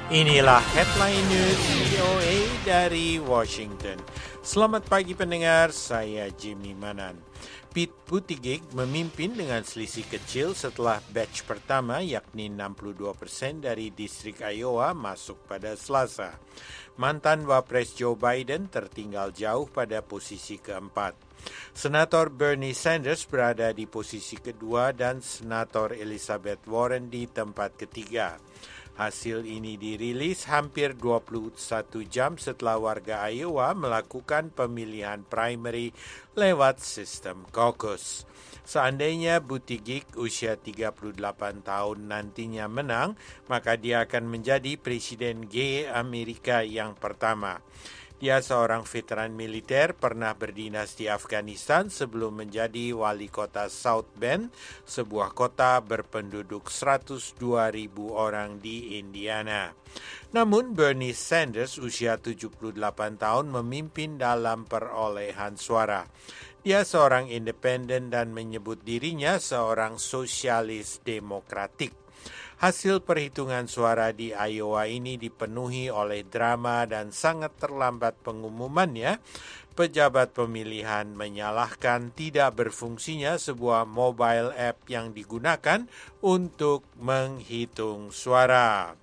Inilah headline news VOA dari Washington. Selamat pagi pendengar, saya Jimmy Manan. Pete Buttigieg memimpin dengan selisih kecil setelah batch pertama yakni 62% dari distrik Iowa masuk pada Selasa. Mantan Wapres Joe Biden tertinggal jauh pada posisi keempat. Senator Bernie Sanders berada di posisi kedua dan Senator Elizabeth Warren di tempat ketiga. Hasil ini dirilis hampir 21 jam setelah warga Iowa melakukan pemilihan primary lewat sistem caucus. Seandainya Buttigieg usia 38 tahun nantinya menang, maka dia akan menjadi presiden gay Amerika yang pertama. Dia seorang veteran militer, pernah berdinas di Afghanistan sebelum menjadi wali kota South Bend, sebuah kota berpenduduk 102.000 orang di Indiana. Namun Bernie Sanders usia 78 tahun memimpin dalam perolehan suara. Dia seorang independen dan menyebut dirinya seorang sosialis demokratik. Hasil perhitungan suara di Iowa ini dipenuhi oleh drama dan sangat terlambat pengumumannya. Pejabat pemilihan menyalahkan tidak berfungsinya sebuah mobile app yang digunakan untuk menghitung suara.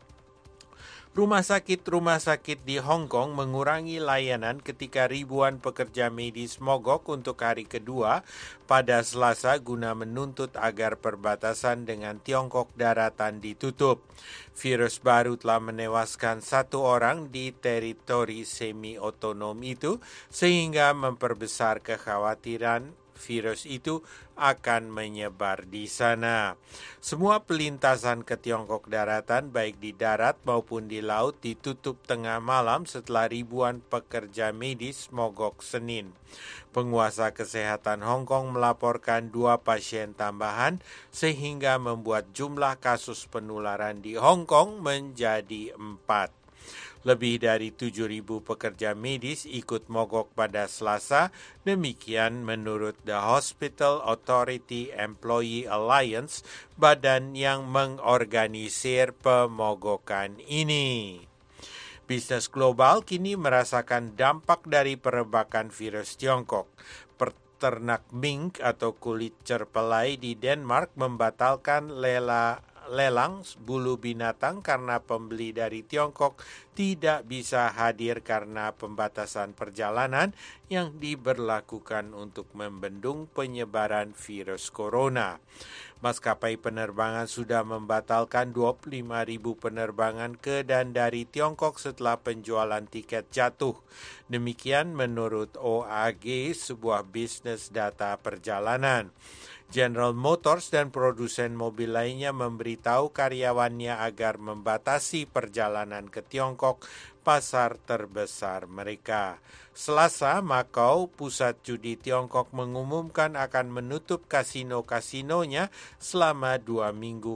Rumah sakit di Hong Kong mengurangi layanan ketika ribuan pekerja medis mogok untuk hari kedua pada Selasa guna menuntut agar perbatasan dengan Tiongkok daratan ditutup. Virus baru telah menewaskan 1 orang di teritori semi-otonom itu sehingga memperbesar kekhawatiran virus itu akan menyebar di sana. Semua pelintasan ke Tiongkok daratan baik di darat maupun di laut ditutup tengah malam setelah ribuan pekerja medis mogok Senin. Penguasa kesehatan Hong Kong melaporkan 2 pasien tambahan sehingga membuat jumlah kasus penularan di Hong Kong menjadi 4. Lebih dari 7.000 pekerja medis ikut mogok pada Selasa, demikian menurut The Hospital Authority Employee Alliance, badan yang mengorganisir pemogokan ini. Bisnis global kini merasakan dampak dari perebakan virus Tiongkok. Peternak mink atau kulit cerpelai di Denmark membatalkan lelang bulu binatang karena pembeli dari Tiongkok tidak bisa hadir karena pembatasan perjalanan yang diberlakukan untuk membendung penyebaran virus corona. Maskapai penerbangan sudah membatalkan 25.000 penerbangan ke dan dari Tiongkok setelah penjualan tiket jatuh. Demikian menurut OAG, sebuah bisnis data perjalanan. General Motors dan produsen mobil lainnya memberitahu karyawannya agar membatasi perjalanan ke Tiongkok, pasar terbesar mereka. Selasa, Macau, pusat judi Tiongkok mengumumkan akan menutup kasino-kasinonya selama 2 minggu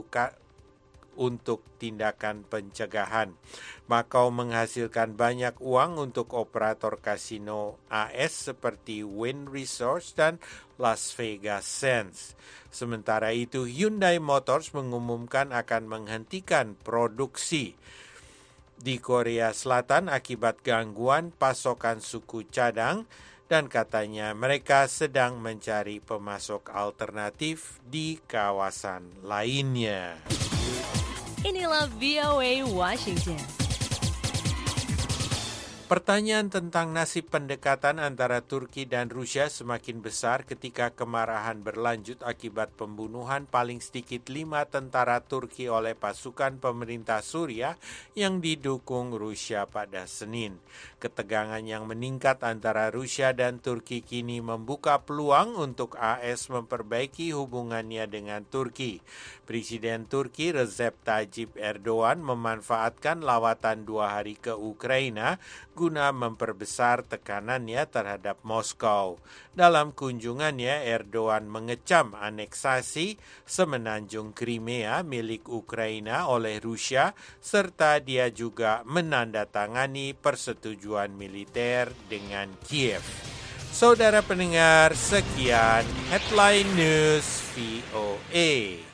untuk tindakan pencegahan. Macau menghasilkan banyak uang untuk operator kasino AS seperti Wynn Resorts dan Las Vegas Sands. Sementara itu, Hyundai Motors mengumumkan akan menghentikan produksi di Korea Selatan akibat gangguan pasokan suku cadang dan katanya mereka sedang mencari pemasok alternatif di kawasan lainnya. Inilah VOA Washington. Pertanyaan tentang nasib pendekatan antara Turki dan Rusia semakin besar ketika kemarahan berlanjut akibat pembunuhan paling sedikit 5 tentara Turki oleh pasukan pemerintah Suriah yang didukung Rusia pada Senin. Ketegangan yang meningkat antara Rusia dan Turki kini membuka peluang untuk AS memperbaiki hubungannya dengan Turki. Presiden Turki Recep Tayyip Erdogan memanfaatkan lawatan 2 hari ke Ukraina guna memperbesar tekanannya terhadap Moskow. Dalam kunjungannya, Erdogan mengecam aneksasi semenanjung Crimea milik Ukraina oleh Rusia, serta dia juga menandatangani persetujuan militer dengan Kiev. Saudara pendengar, sekian Headline News VOA.